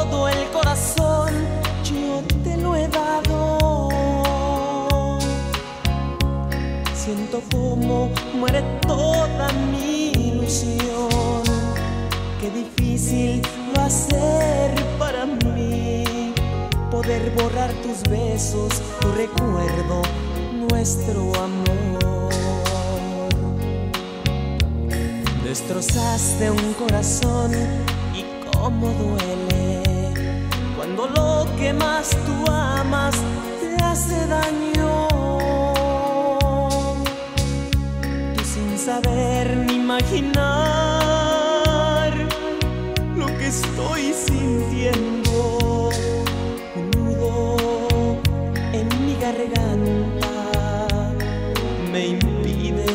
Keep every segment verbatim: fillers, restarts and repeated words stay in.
todo el corazón yo te lo he dado. Siento como muere toda mi ilusión. Qué difícil va a ser para mí poder borrar tus besos, tu recuerdo, nuestro amor. Destrozaste un corazón y cómo duele cuando lo que más tú amas te hace daño. Tú sin saber ni imaginar lo que estoy sintiendo, un nudo en mi garganta me impide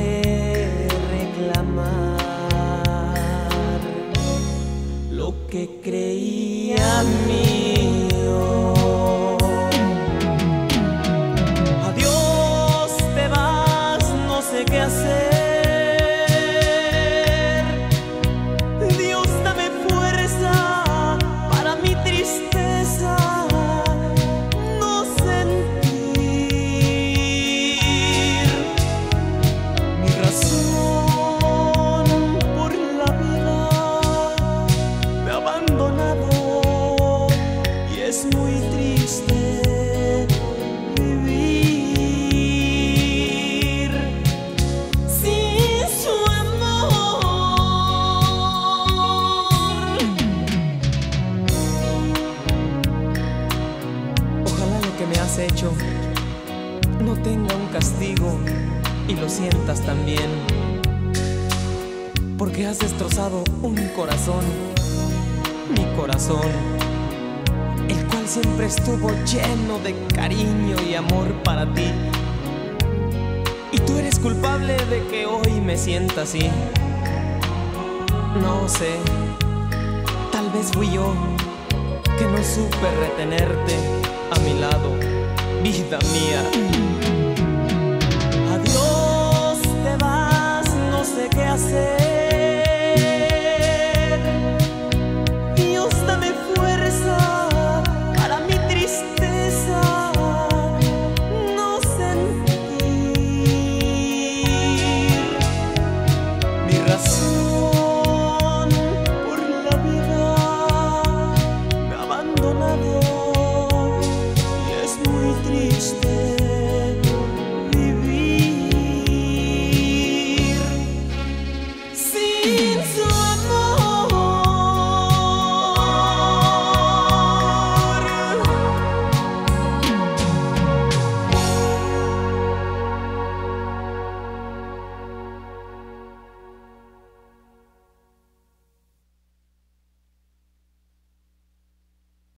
reclamar lo que creía mío. Adiós, te vas, no sé qué hacer. Dios, dame fuerza para mi tristeza no sentir. Mi razón por la vida me ha abandonado y es muy triste vivir sin su amor. Ojalá lo que me has hecho no tenga un castigo y lo sientas también, porque has destrozado un corazón, mi corazón, el cual siempre estuvo lleno de cariño y amor para ti. Y tú eres culpable de que hoy me sienta así. No sé, tal vez fui yo que no supe retenerte a mi lado, vida mía. Adiós, te vas, no sé qué hacer.